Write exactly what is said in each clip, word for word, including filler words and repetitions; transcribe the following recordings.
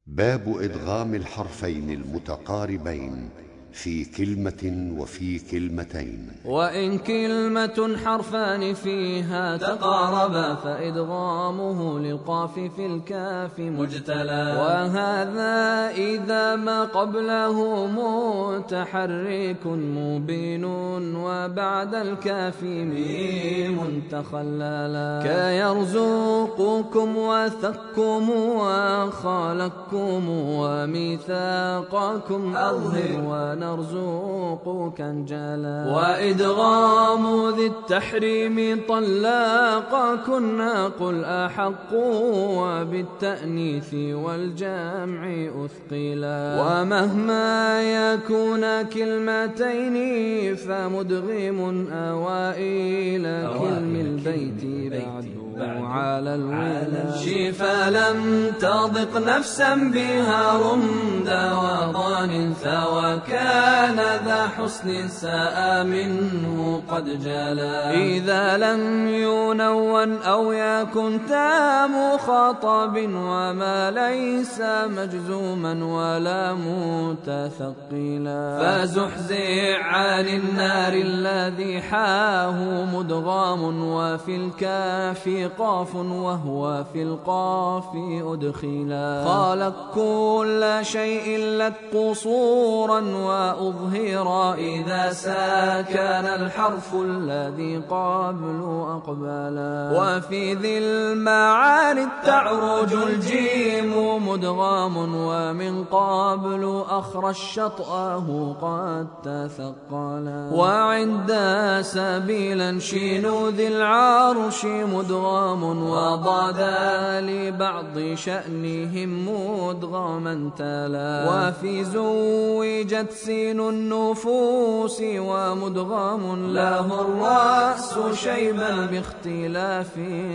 باب إدغام الحرفين المتقاربين في كلمة وفي كلمتين. وإن كلمة حرفان فيها تقاربا فإدغامه للقاف في الكاف مجتلى، وهذا إذا ما قبله متحرك مبين وبعد الكاف ميم تخللا، كيرزقكم وثقكم وخالقكم وميثاقكم أظهر ونرزقك انجلا، وإدغام ذي التحريم طلاقا كنا قل أحق وبالتأنيث والجمع أثقلا، ومهما يكون كلمتين فمدغم أوائل كلم البيت بعد على الولا، فلم تضق نفسا بها رمدا وضان وكان ذا حسن ساء منه قد جلا، إذا لم ينون أو يكن تام خطب وما ليس مجزوما ولا متثقلا، فزحزع عن النار الذي حاه مدغام وفي الكاف قاف وهو في القاف أدخلا، خلق كل شيء لك قصورا وأظهر إذا ساكن الحرف الذي قبل أقبلا، وفي ذي المعاني تعرج الجيم مدغام ومن قبل أخرج شطأه قد تثقلا، وعند سبيلا شين ذي العرش مدغام وضاد لبعض شأنهم مدغما تلا، وفي زوجت سين النفوس ومدغام له الرأس شيبا باختلاف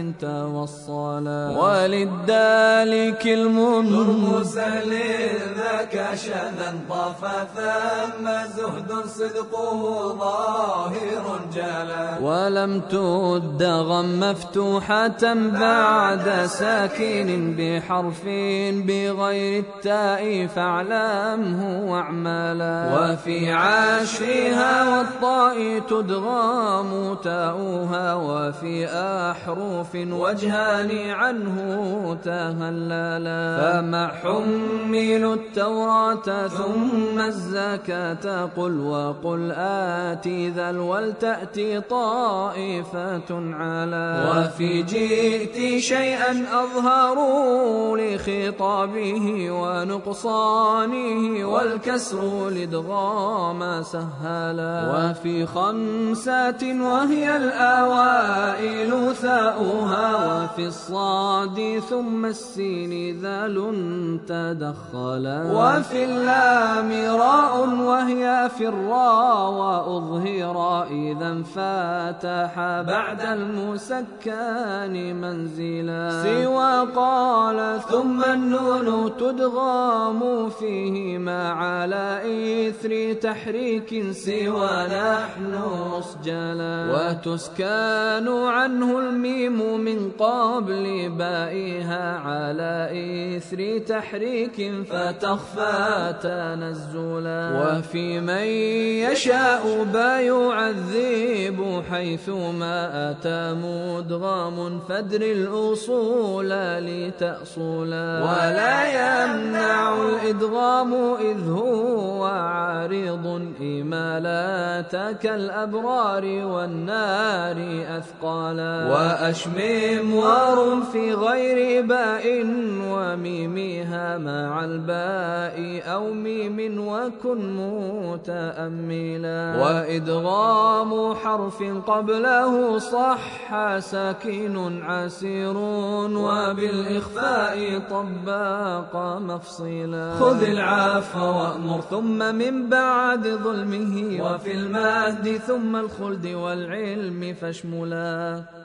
توصلا، وللدال كلم ترمز لذاك شذا طاف ثم زهد صدقه ظاهر جلا، ولم تدغم مفتوحة بعد ساكن بحرف بغير التاء فاعلمه واعملا، وفي عاشرها والطاء تدغام تاؤها وفي أحرف وجهان عنه تهللا، فما حملوا التوراة ثم الزكاة قل وقل آتي ذا ولتأتي طائفة على، وفي جئت شيئا أظهروا لخطابه ونقصانه والكسر لادغام سهلا، وفي خمسات وهي الأوائل ثاؤها وفي الصاد ثم السين ذال تدخلا، وفي اللام راء وهي في الراء وأظهر إذا انفتح بعد المسكن منزلا، سوى قال ثم النون تدغام فيهما على إثر تحريك سوى نحن أسجلا، وتسكان عنه الميم من قبل بائها على إثر تحريك فتخفى تنزلا، وفي من يشاء با يعذب حيثما أتى مدغام فادر الأصول لتأصلا، ولا يمنع الإدغام إذ هو عارض إمالات كالأبرار والنار أثقالا، وأشمم وار في غير باء وميمها مع الباء أو ميم وكن متأملا، وإدغام حرف قبله صح ساكن عسير وبالإخفاء طباق مفصلا، خذ العفو وأمر ثم من بعد ظلمه وفي المهد ثم الخلد والعلم فاشملا.